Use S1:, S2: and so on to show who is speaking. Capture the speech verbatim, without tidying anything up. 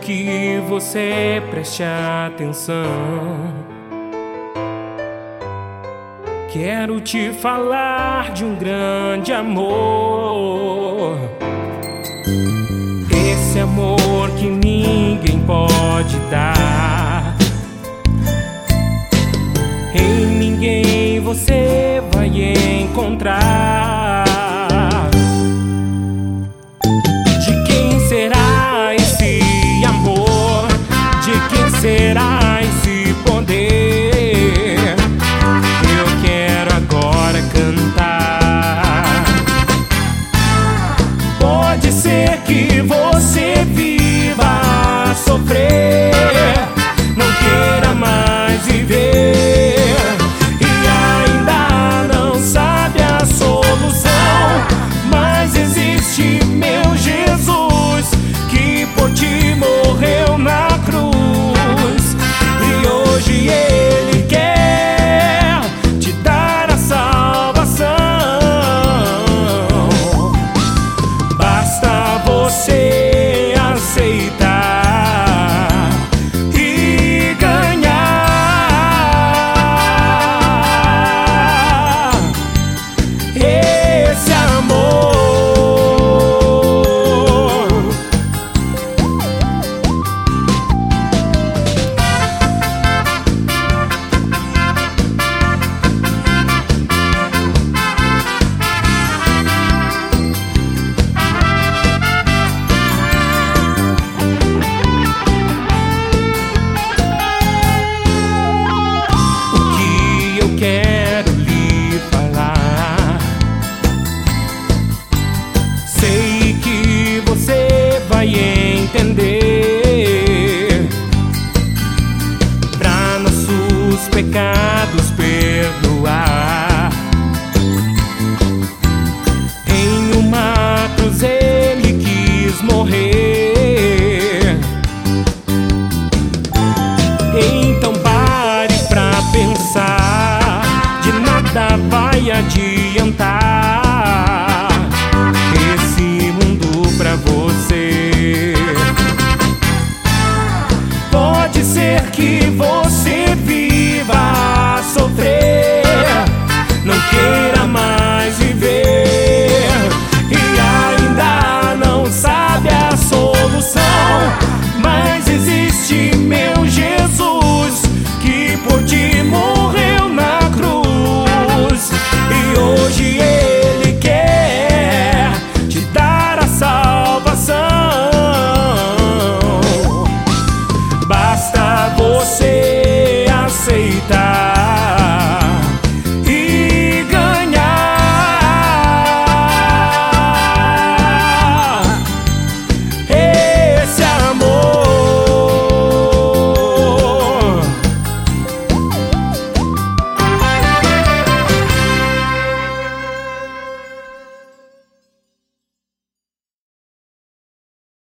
S1: que você preste atenção. Quero te falar de um grande amor, esse amor que ninguém pode dar. Em ninguém você vai encontrar. De quem será esse amor? De quem será esse poder? Eu quero agora cantar. Pode ser que você viva a sofrer, não queira mais viver e ainda não sabe a solução. Mas existe meu Jesus, que por ti morreu na cruz, e hoje Ele quer te dar a salvação. Basta você aceitar e ganhar esse amor. Quero lhe falar. Sei que você vai entender. Pra nossos pecados perdoar, em uma cruz Ele quis morrer.